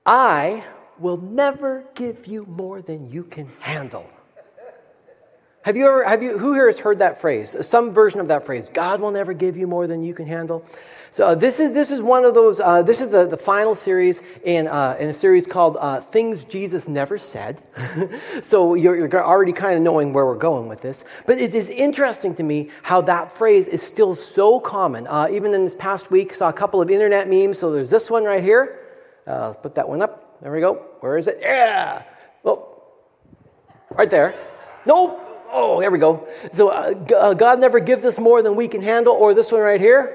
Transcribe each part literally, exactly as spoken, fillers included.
I will never give you more than you can handle. Have you ever, have you, who here has heard that phrase? Some version of that phrase, God will never give you more than you can handle. So uh, this is this is one of those, uh, this is the, the final series in, uh, in a series called uh, Things Jesus Never Said. So you're, you're already kind of knowing where we're going with this. But it is interesting to me how that phrase is still so common. Uh, even in this past week, saw a couple of internet memes. So there's this one right here. Uh, let's put that one up. There we go. Where is it? Yeah. Well, right there. Nope. Oh, there we go. So uh, God never gives us more than we can handle. Or this one right here.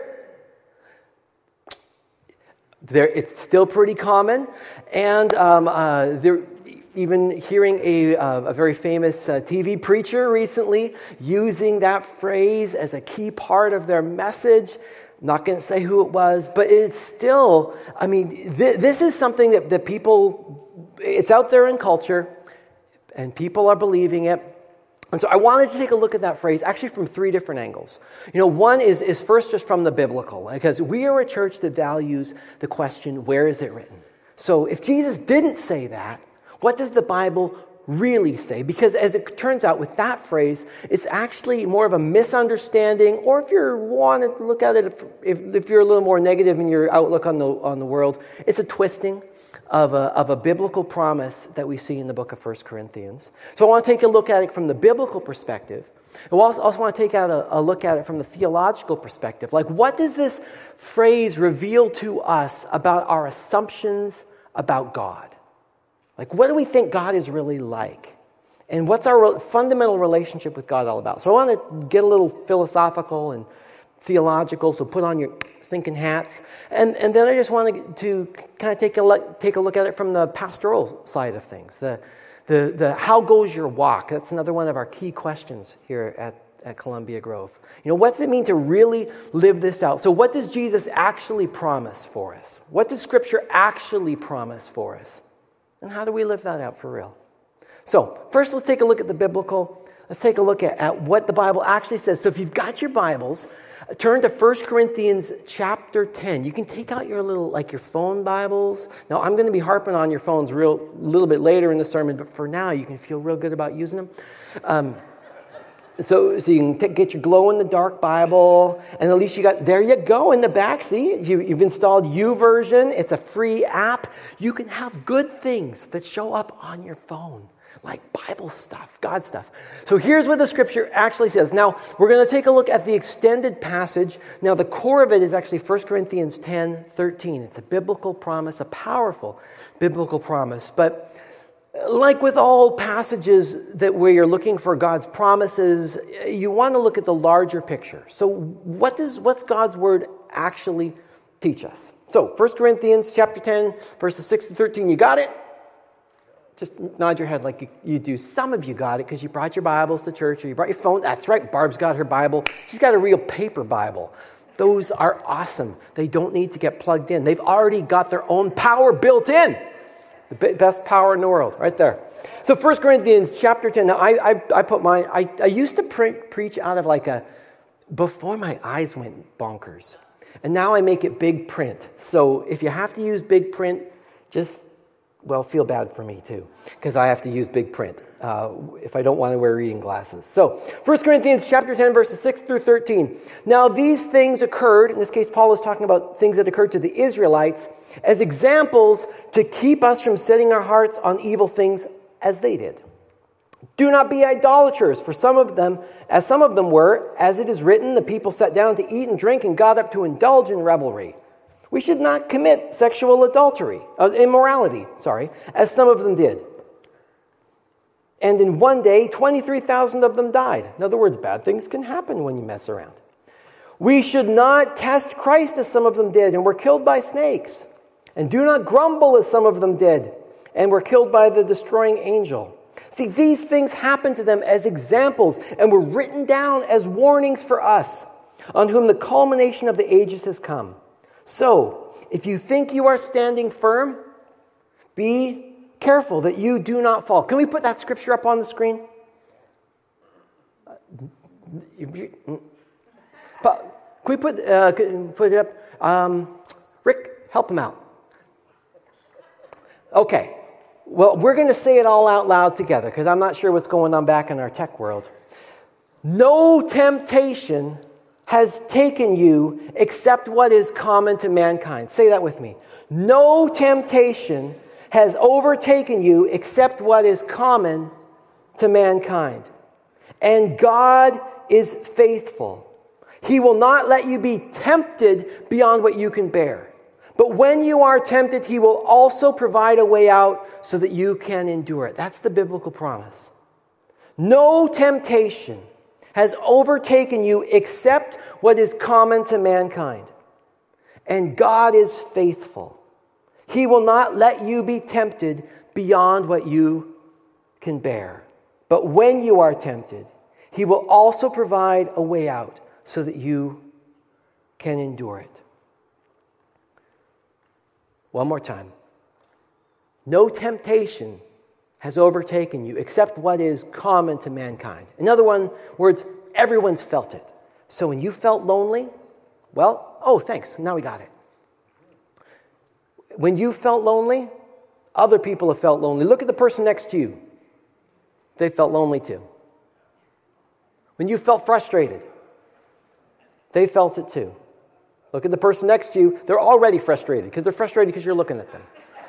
There, it's still pretty common. And um, uh, there, even hearing a, uh, a very famous uh, T V preacher recently using that phrase as a key part of their message. I'm not going to say who it was, but it's still, I mean, th- this is something that, that people, it's out there in culture, and people are believing it. And so I wanted to take a look at that phrase actually from three different angles. You know, one is, is first just from the biblical, because we are a church that values the question, where is it written? So if Jesus didn't say that, what does the Bible really say? Because as it turns out with that phrase, it's actually more of a misunderstanding, or if you want to look at it, if, if, if you're a little more negative in your outlook on the on the world, it's a twisting of a, of a biblical promise that we see in the book of First Corinthians. So I want to take a look at it from the biblical perspective. I also, also want to take out a, a look at it from the theological perspective. Like, what does this phrase reveal to us about our assumptions about God? Like, what do we think God is really like? And what's our re- fundamental relationship with God all about? So I want to get a little philosophical and theological, so put on your thinking hats. And, and then I just want to, to kind of take a look, take a look at it from the pastoral side of things. The, the, the how goes your walk? That's another one of our key questions here at, at Columbia Grove. You know, what's it mean to really live this out? So what does Jesus actually promise for us? What does Scripture actually promise for us? And how do we live that out for real? So first, let's take a look at the biblical. Let's take a look at, at what the Bible actually says. So if you've got your Bibles, turn to First Corinthians chapter ten. You can take out your little, like your phone Bibles. Now, I'm going to be harping on your phones real a little bit later in the sermon, but for now, you can feel real good about using them. Um, so, so you can t- get your glow-in-the-dark Bible, and at least you got, there you go in the back. See, you, you've installed YouVersion. It's a free app. You can have good things that show up on your phone, like Bible stuff, God stuff. So here's what the Scripture actually says. Now, we're going to take a look at the extended passage. Now, the core of it is actually First Corinthians ten thirteen. It's a biblical promise, a powerful biblical promise. But like with all passages that where you're looking for God's promises, you want to look at the larger picture. So what does what's God's word actually teach us? So First Corinthians chapter ten, verses six to thirteen. You got it? Just nod your head like you, you do. Some of you got it because you brought your Bibles to church or you brought your phone. That's right, Barb's got her Bible. She's got a real paper Bible. Those are awesome. They don't need to get plugged in. They've already got their own power built in. The best power in the world, right there. So First Corinthians chapter ten. Now, I I, I put mine, I, I used to pre- preach out of like a, before my eyes went bonkers. And now I make it big print. So if you have to use big print, just, well, feel bad for me too, because I have to use big print uh, if I don't want to wear reading glasses. So First Corinthians chapter ten, verses six through thirteen. Now these things occurred, in this case Paul is talking about things that occurred to the Israelites, as examples to keep us from setting our hearts on evil things as they did. Do not be idolaters, for some of them, as some of them were, as it is written, the people sat down to eat and drink and got up to indulge in revelry. We should not commit sexual adultery, uh, immorality, sorry, as some of them did. And in one day, twenty-three thousand of them died. In other words, bad things can happen when you mess around. We should not test Christ as some of them did and were killed by snakes. And do not grumble as some of them did and were killed by the destroying angel. See, these things happened to them as examples and were written down as warnings for us, on whom the culmination of the ages has come. So, if you think you are standing firm, be careful that you do not fall. Can we put that scripture up on the screen? Can we put, uh, put it up? Um, Rick, help him out. Okay, well, we're going to say it all out loud together because I'm not sure what's going on back in our tech world. No temptation has taken you except what is common to mankind. Say that with me. No temptation has overtaken you except what is common to mankind. And God is faithful. He will not let you be tempted beyond what you can bear. But when you are tempted, He will also provide a way out so that you can endure it. That's the biblical promise. No temptation has overtaken you except what is common to mankind. And God is faithful. He will not let you be tempted beyond what you can bear. But when you are tempted, He will also provide a way out so that you can endure it. One more time. No temptation has overtaken you except what is common to mankind. In other words, everyone's felt it. So when you felt lonely, well, oh, thanks, now we got it. When you felt lonely, other people have felt lonely. Look at the person next to you. They felt lonely too. When you felt frustrated, they felt it too. Look at the person next to you. They're already frustrated because they're frustrated because you're looking at them.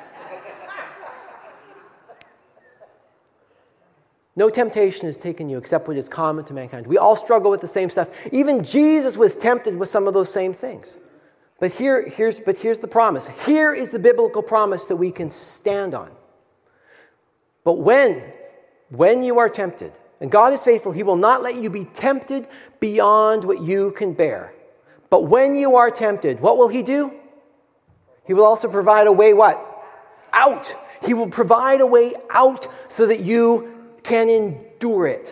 No temptation has taken you except what is common to mankind. We all struggle with the same stuff. Even Jesus was tempted with some of those same things. But here, here's, but here's the promise. Here is the biblical promise that we can stand on. But when, when you are tempted, and God is faithful, He will not let you be tempted beyond what you can bear. But when you are tempted, what will He do? He will also provide a way what? Out. He will provide a way out so that you can endure it.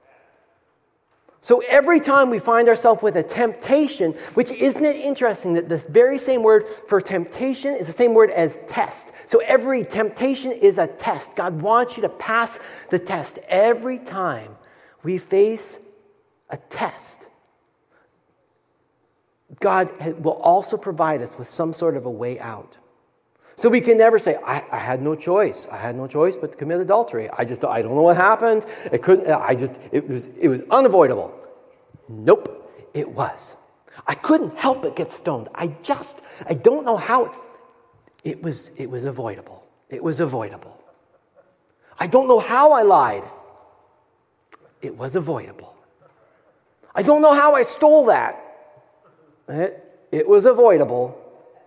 So every time we find ourselves with a temptation, which isn't it interesting that the very same word for temptation is the same word as test. So every temptation is a test. God wants you to pass the test. Every time we face a test, God will also provide us with some sort of a way out. So we can never say, I, I had no choice. I had no choice but to commit adultery. I just, I don't know what happened. It couldn't, I just, it was, it was unavoidable. Nope, it was. I couldn't help but get stoned. I just, I don't know how. It was, it was avoidable. It was avoidable. I don't know how I lied. It was avoidable. I don't know how I stole that. It, it was avoidable.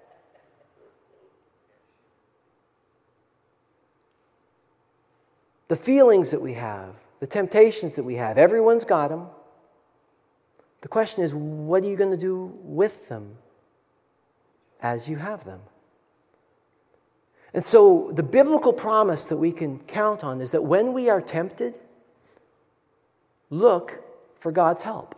The feelings that we have, the temptations that we have, everyone's got them. The question is, what are you going to do with them as you have them? And so the biblical promise that we can count on is that when we are tempted, look for God's help.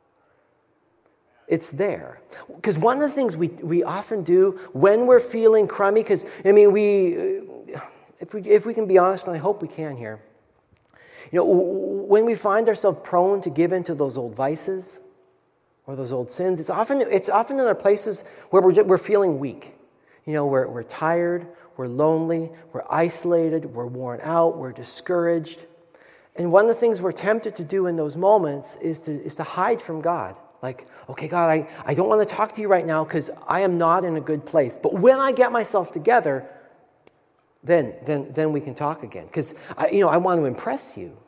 It's there. Because one of the things we, we often do when we're feeling crummy, because, I mean, we... If we, if we can be honest, and I hope we can here, you know, when we find ourselves prone to give into those old vices or those old sins, it's often it's often in our places where we're we're feeling weak. You know, we're we're tired, we're lonely, we're isolated, we're worn out, we're discouraged, and one of the things we're tempted to do in those moments is to is to hide from God. Like, okay, God, I, I don't want to talk to you right now because I am not in a good place. But when I get myself together, Then, then, then we can talk again. Because, you know, I want to impress you.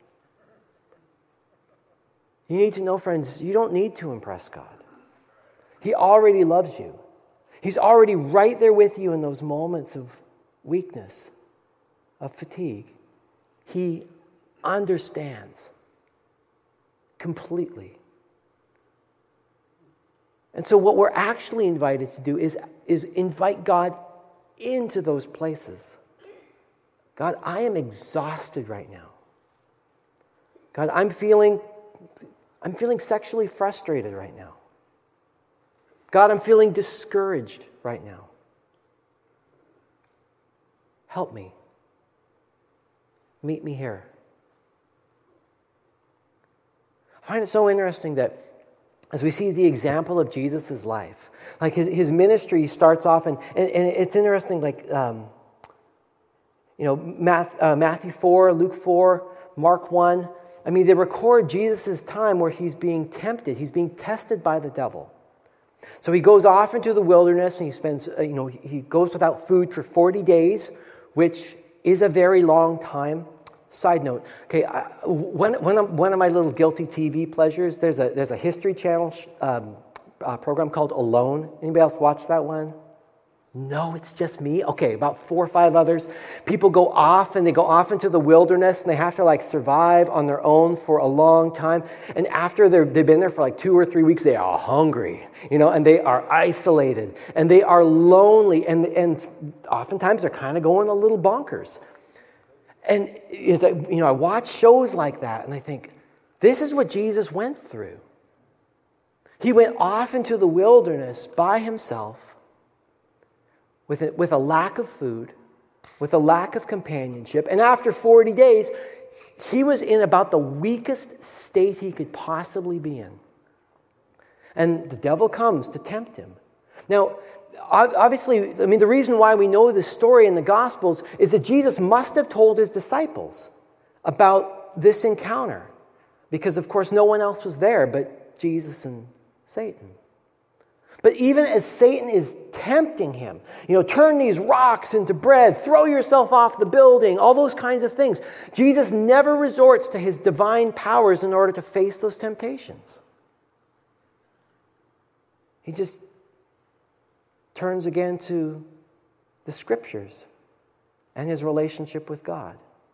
You need to know, friends, you don't need to impress God. He already loves you. He's already right there with you in those moments of weakness, of fatigue. He understands completely. And so what we're actually invited to do is, is invite God into those places. God, I am exhausted right now. God, I'm feeling, I'm feeling sexually frustrated right now. God, I'm feeling discouraged right now. Help me. Meet me here. I find it so interesting that as we see the example of Jesus' life, like his, his ministry starts off, and, and, and it's interesting, like, um, You know, Matthew four, Luke four, Mark one. I mean, they record Jesus' time where he's being tempted. He's being tested by the devil. So he goes off into the wilderness and he spends, you know, he goes without food for forty days, which is a very long time. Side note, okay, I, one, one, of, one of my little guilty T V pleasures, there's a there's a History Channel um, uh, program called Alone. Anybody else watch that one? No, it's just me? Okay, about four or five others. People go off and they go off into the wilderness and they have to like survive on their own for a long time. And after they're, they've been there for like two or three weeks, they are hungry, you know, and they are isolated and they are lonely. And, and oftentimes they're kind of going a little bonkers. And as I, you know, I watch shows like that and I think, this is what Jesus went through. He went off into the wilderness by himself with a, with a lack of food, with a lack of companionship. And after forty days, he was in about the weakest state he could possibly be in. And the devil comes to tempt him. Now, obviously, I mean, the reason why we know this story in the Gospels is that Jesus must have told his disciples about this encounter. Because, of course, no one else was there but Jesus and Satan. But even as Satan is tempting him, you know, turn these rocks into bread, throw yourself off the building, all those kinds of things, Jesus never resorts to his divine powers in order to face those temptations. He just turns again to the Scriptures and his relationship with God.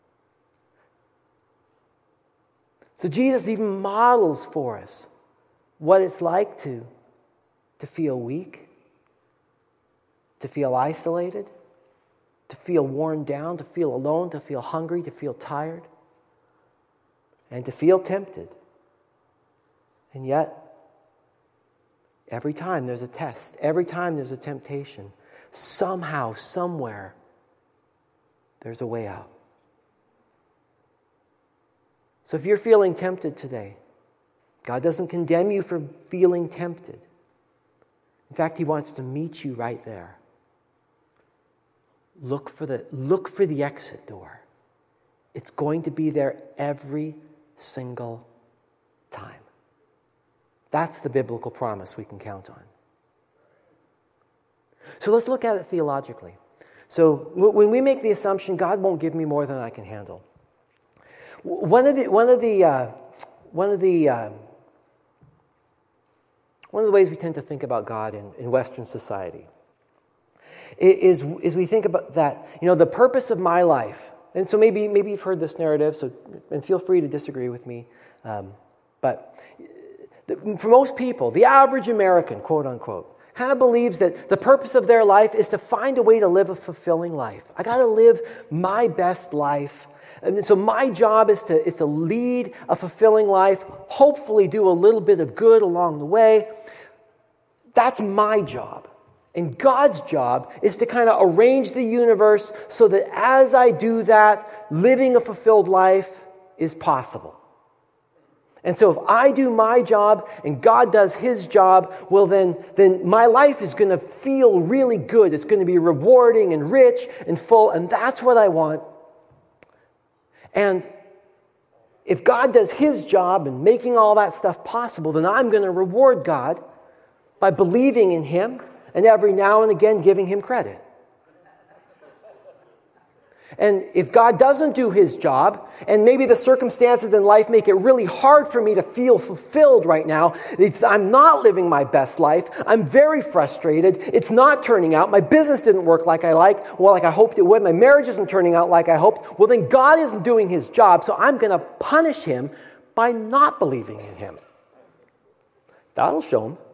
So Jesus even models for us what it's like to, to feel weak, to feel isolated, to feel worn down, to feel alone, to feel hungry, to feel tired, and to feel tempted. And yet, every time there's a test, every time there's a temptation, somehow, somewhere, there's a way out. So if you're feeling tempted today, God doesn't condemn you for feeling tempted. In fact, he wants to meet you right there. Look for the, look for the exit door. It's going to be there every single time. That's the biblical promise we can count on. So let's look at it theologically. So when we make the assumption, God won't give me more than I can handle. One of the one of the uh, one of the uh, one of the ways we tend to think about God in, in Western society is is we think about that, you know, the purpose of my life. And so maybe maybe you've heard this narrative. So and feel free to disagree with me, um, but for most people, the average American, quote unquote, kind of believes that the purpose of their life is to find a way to live a fulfilling life. I got to live my best life. And so my job is to, is to lead a fulfilling life, hopefully do a little bit of good along the way. That's my job. And God's job is to kind of arrange the universe so that as I do that, living a fulfilled life is possible. And so if I do my job and God does his job, well then, then my life is going to feel really good. It's going to be rewarding and rich and full, and that's what I want. And if God does his job in making all that stuff possible, then I'm going to reward God by believing in him and every now and again giving him credit. And if God doesn't do his job, and maybe the circumstances in life make it really hard for me to feel fulfilled right now, it's, I'm not living my best life, I'm very frustrated, it's not turning out, my business didn't work like I like, well, like I hoped it would, my marriage isn't turning out like I hoped, well then God isn't doing his job, so I'm going to punish him by not believing in him. That'll show him.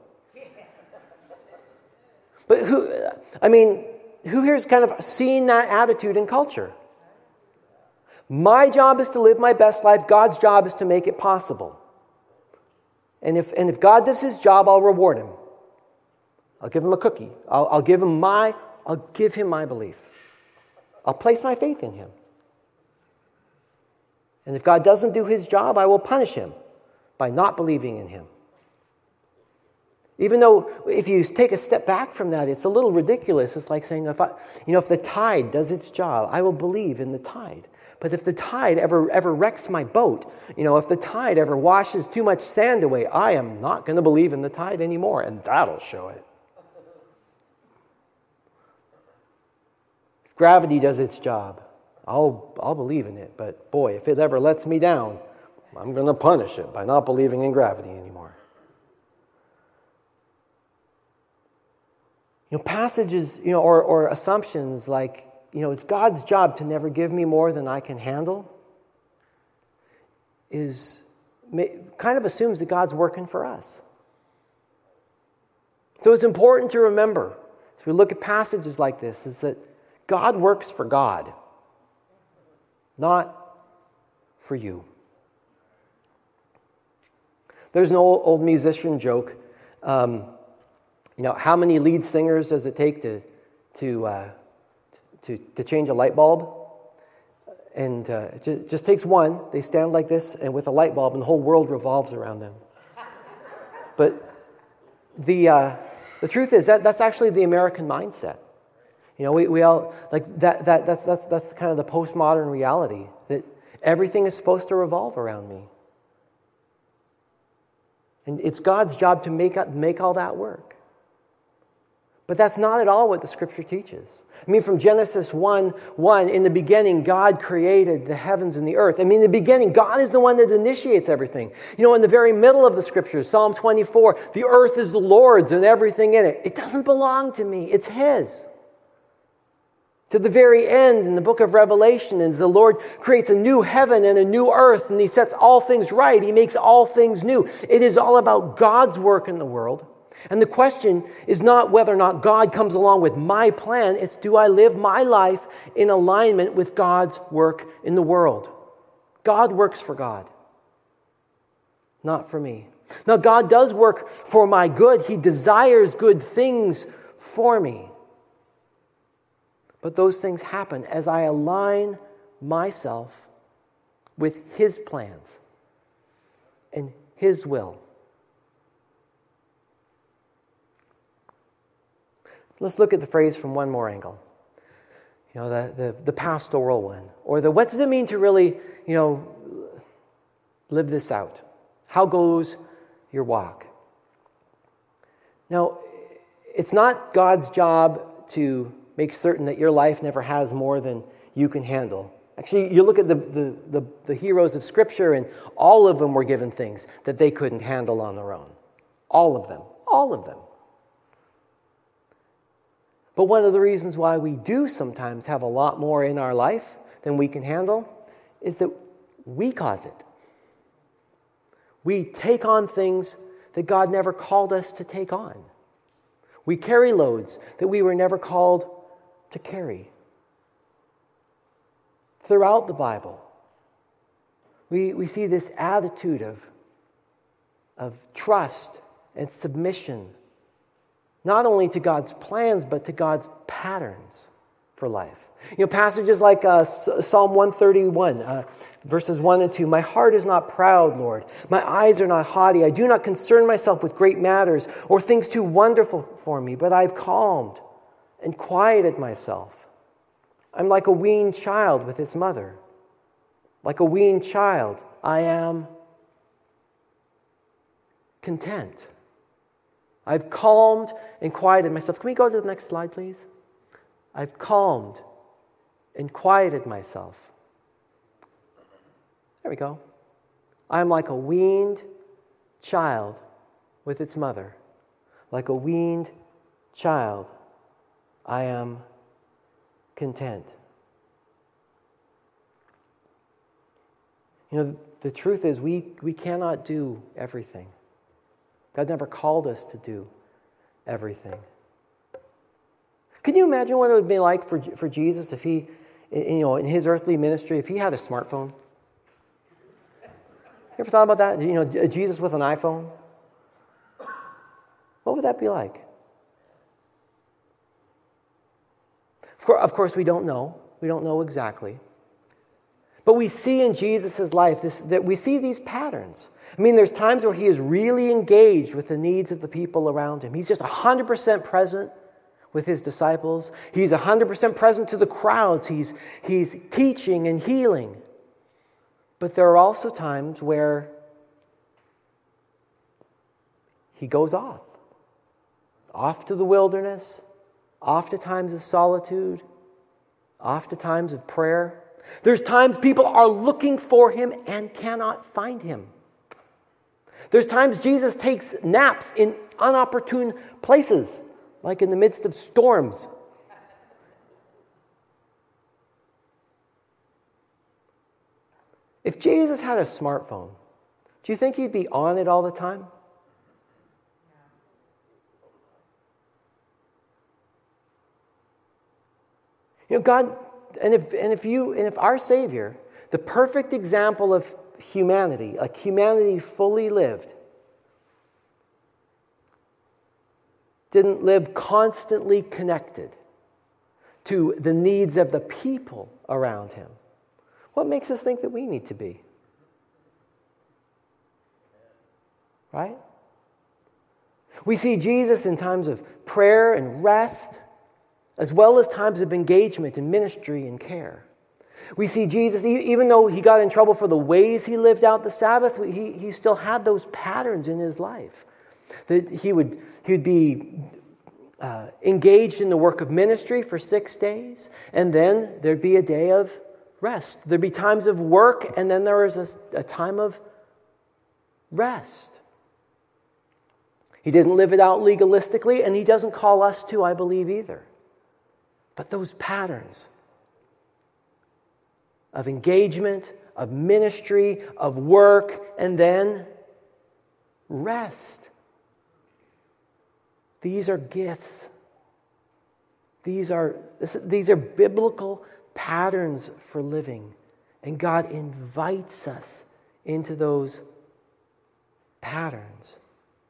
But who, I mean, who here's kind of seen that attitude in culture? My job is to live my best life. God's job is to make it possible. And if and if God does his job, I'll reward him. I'll give him a cookie. I'll, I'll give him my I'll give him my belief. I'll place my faith in him. And if God doesn't do his job, I will punish him by not believing in him. Even though if you take a step back from that, it's a little ridiculous. It's like saying, if I, you know, if the tide does its job, I will believe in the tide. But if the tide ever ever wrecks my boat, you know, if the tide ever washes too much sand away, I am not going to believe in the tide anymore, and that'll show it. If gravity does its job, I'll I'll believe in it. But boy, if it ever lets me down, I'm going to punish it by not believing in gravity anymore. You know, passages, you know, or, or assumptions like, you know, it's God's job to never give me more than I can handle, is kind of assumes that God's working for us. So it's important to remember, as we look at passages like this, is that God works for God, not for you. There's an old, old musician joke. Um, You know, how many lead singers does it take to to uh, to, to change a light bulb? And uh, it just, just takes one. They stand like this, and with a light bulb, and the whole world revolves around them. But the uh, the truth is that that's actually the American mindset. You know, we, we all like that. That that's that's that's the kind of the postmodern reality that everything is supposed to revolve around me, and it's God's job to make make all that work. But that's not at all what the Scripture teaches. I mean, from Genesis one one, in the beginning, God created the heavens and the earth. I mean, in the beginning, God is the one that initiates everything. You know, in the very middle of the Scriptures, Psalm twenty-four, the earth is the Lord's and everything in it. It doesn't belong to me. It's His. To the very end, in the book of Revelation, as the Lord creates a new heaven and a new earth, and He sets all things right, He makes all things new. It is all about God's work in the world. And the question is not whether or not God comes along with my plan. It's, do I live my life in alignment with God's work in the world? God works for God, not for me. Now, God does work for my good. He desires good things for me. But those things happen as I align myself with His plans and His will. Let's look at the phrase from one more angle. You know, the, the, the pastoral one. Or the what does it mean to really, you know, live this out? How goes your walk? Now, it's not God's job to make certain that your life never has more than you can handle. Actually, you look at the, the, the, the heroes of Scripture, and all of them were given things that they couldn't handle on their own. All of them. All of them. But one of the reasons why we do sometimes have a lot more in our life than we can handle is that we cause it. We take on things that God never called us to take on. We carry loads that we were never called to carry. Throughout the Bible, we, we see this attitude of, of trust and submission, not only to God's plans, but to God's patterns for life. You know, passages like uh, Psalm one thirty-one, uh, verses one and two. My heart is not proud, Lord. My eyes are not haughty. I do not concern myself with great matters or things too wonderful for me, but I've calmed and quieted myself. I'm like a weaned child with its mother. Like a weaned child, I am content. I've calmed and quieted myself. Can we go to the next slide, please? I've calmed and quieted myself. There we go. I am like a weaned child with its mother. Like a weaned child, I am content. You know, the truth is we, we cannot do everything. God never called us to do everything. Can you imagine what it would be like for, for Jesus if he, you know, in his earthly ministry, if he had a smartphone? You ever thought about that? You know, Jesus with an iPhone? What would that be like? Of course, of course, we don't know. We don't know exactly. But we see in Jesus' life this, that we see these patterns. I mean, there's times where he is really engaged with the needs of the people around him. He's just one hundred percent present with his disciples. He's one hundred percent present to the crowds. He's, he's teaching and healing. But there are also times where he goes off. Off to the wilderness, off to times of solitude, off to times of prayer. There's times people are looking for him and cannot find him. There's times Jesus takes naps in inopportune places, like in the midst of storms. If Jesus had a smartphone, do you think he'd be on it all the time? You know, God, and if and if you and if our Savior, the perfect example of humanity, like humanity fully lived, didn't live constantly connected to the needs of the people around him, what makes us think that we need to be? Right? We see Jesus in times of prayer and rest, as well as times of engagement in ministry and care. We see Jesus, even though he got in trouble for the ways he lived out the Sabbath, he, he still had those patterns in his life. That he would he would be uh, engaged in the work of ministry for six days, and then there'd be a day of rest. There'd be times of work, and then there was a, a time of rest. He didn't live it out legalistically, and he doesn't call us to, I believe, either. But those patterns of engagement, of ministry, of work, and then rest. These are gifts. These are, this, these are biblical patterns for living. And God invites us into those patterns.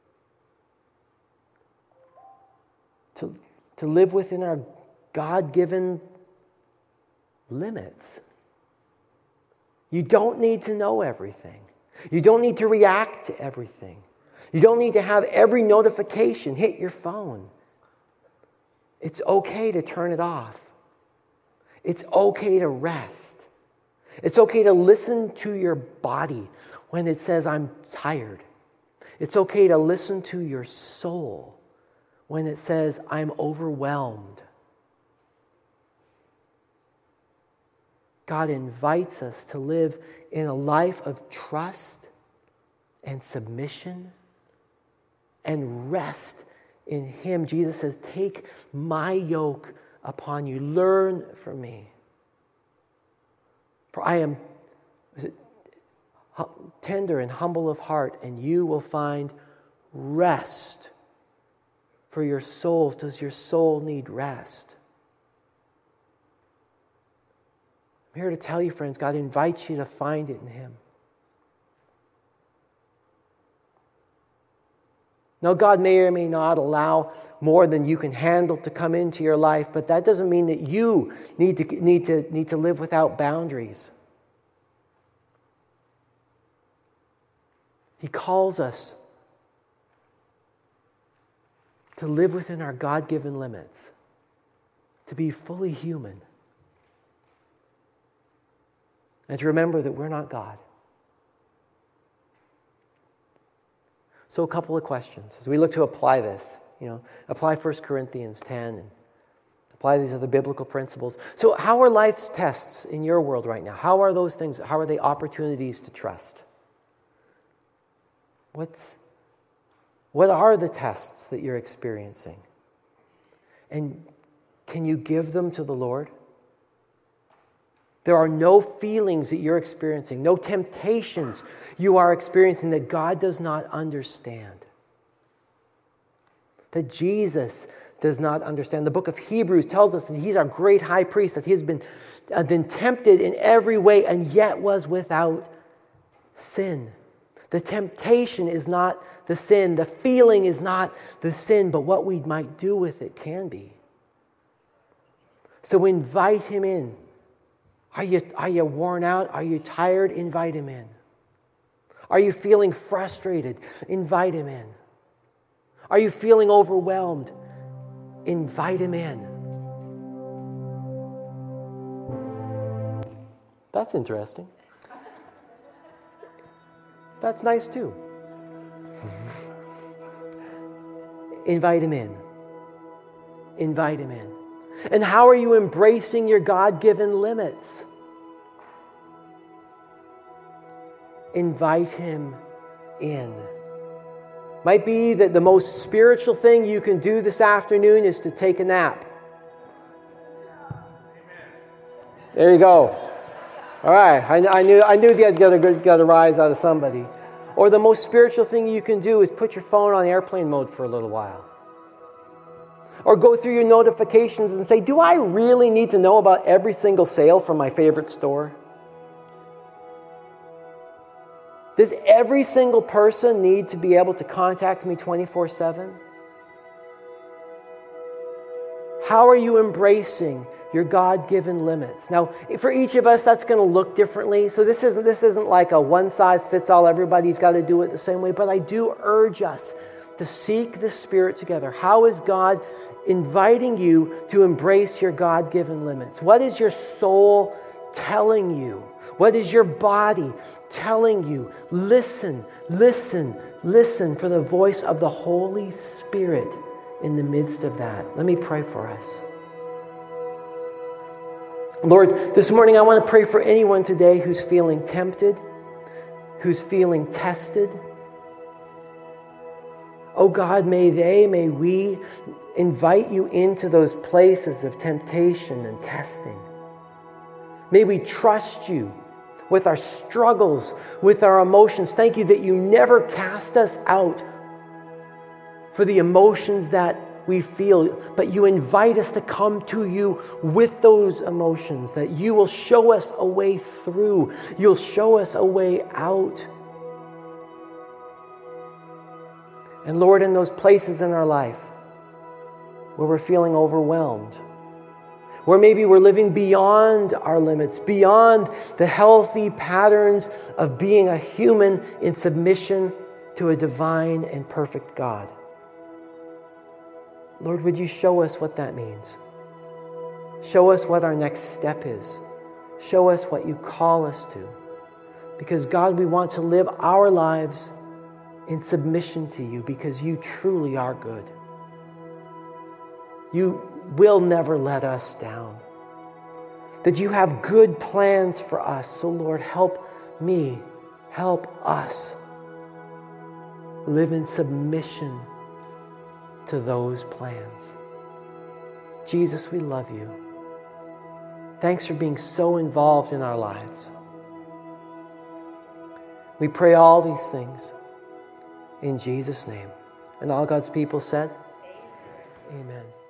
To, to live within our God-given limits. You don't need to know everything. You don't need to react to everything. You don't need to have every notification hit your phone. It's okay to turn it off. It's okay to rest. It's okay to listen to your body when it says, I'm tired. It's okay to listen to your soul when it says, I'm overwhelmed. God invites us to live in a life of trust and submission and rest in him. Jesus says, take my yoke upon you. Learn from me. For I am is it, tender and humble of heart, and you will find rest for your souls. Does your soul need rest? I'm here to tell you, friends, God invites you to find it in him. Now, God may or may not allow more than you can handle to come into your life, but that doesn't mean that you need to, need to, need to live without boundaries. He calls us to live within our God-given limits, to be fully human, and to remember that we're not God. So a couple of questions as we look to apply this. You know, apply First Corinthians ten and apply these other biblical principles. So how are life's tests in your world right now? How are those things, how are they opportunities to trust? What's, what are the tests that you're experiencing? And can you give them to the Lord? There are no feelings that you're experiencing, no temptations you are experiencing that God does not understand. That Jesus does not understand. The book of Hebrews tells us that he's our great high priest, that he has been, uh, been tempted in every way and yet was without sin. The temptation is not the sin. The feeling is not the sin, but what we might do with it can be. So invite him in. Are you, are you worn out? Are you tired? Invite Him in. Are you feeling frustrated? Invite Him in. Are you feeling overwhelmed? Invite Him in. That's interesting. That's nice too. Invite Him in. Invite Him in. And how are you embracing your God-given limits? Invite Him in. Might be that the most spiritual thing you can do this afternoon is to take a nap. There you go. All right, I, I knew I knew you had got to got a rise out of somebody. Or the most spiritual thing you can do is put your phone on airplane mode for a little while. Or go through your notifications and say, do I really need to know about every single sale from my favorite store? Does every single person need to be able to contact me twenty-four seven? How are you embracing your God-given limits? Now, for each of us, that's going to look differently. So this isn't, this isn't like a one-size-fits-all, everybody's got to do it the same way. But I do urge us to seek the Spirit together. How is God inviting you to embrace your God-given limits? What is your soul telling you? What is your body telling you? Listen, listen, listen for the voice of the Holy Spirit in the midst of that. Let me pray for us. Lord, this morning I want to pray for anyone today who's feeling tempted, who's feeling tested. Oh God, may they, may we invite you into those places of temptation and testing. May we trust you with our struggles, with our emotions. Thank you that you never cast us out for the emotions that we feel, but you invite us to come to you with those emotions, that you will show us a way through. You'll show us a way out. And Lord, in those places in our life where we're feeling overwhelmed, where maybe we're living beyond our limits, beyond the healthy patterns of being a human in submission to a divine and perfect God. Lord, would you show us what that means? Show us what our next step is. Show us what you call us to. Because God, we want to live our lives in submission to you because you truly are good. You will never let us down. That you have good plans for us. So Lord, help me, help us live in submission to those plans. Jesus, we love you. Thanks for being so involved in our lives. We pray all these things in Jesus' name. And all God's people said, Amen. Amen.